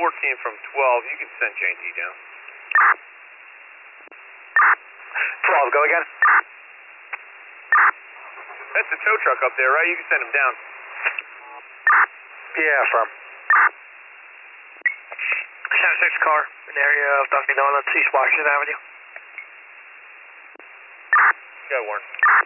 14 from 12, you can send JT down. 12, go again. That's the tow truck up there, right? You can send him down. Yeah, firm. 76 car in the area of Dunkin' Donuts, East Washington Avenue. Yeah, Warren.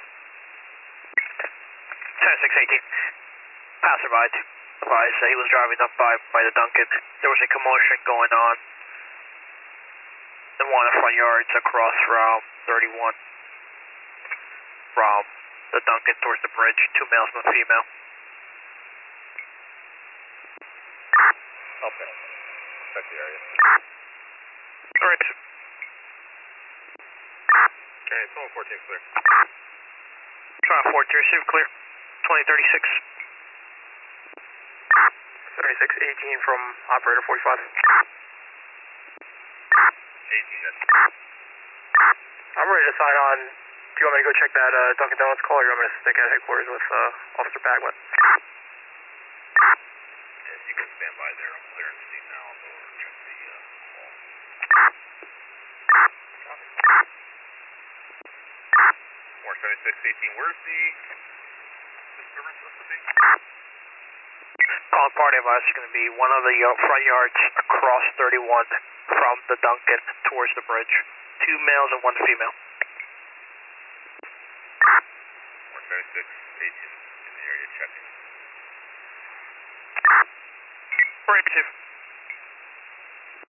10618. Passerby advised that he was driving up by the Dunkin'. There was a commotion going on in one of the front yards across from 31 from the Dunkin' towards the bridge. 2 males and a female. Okay. Check the area. Alright. Okay, someone 14 clear. Trying 4 to receive clear. 2036. 3618 from operator 45. 18, that's. I'm ready to sign on. Do you want me to go check that Dunkin' Donuts call, or you want me to stick at headquarters with Officer Bagwell? Yeah, you can stand by there. I'm clearing the scene now. I'll go over and check the call. More 7618. Where's the disturbance supposed to be? Calling party advice is going to be one of the front yards across 31 from the Dunkin' towards the bridge. 2 males and 1 female. More 7618 in the area checking. 482.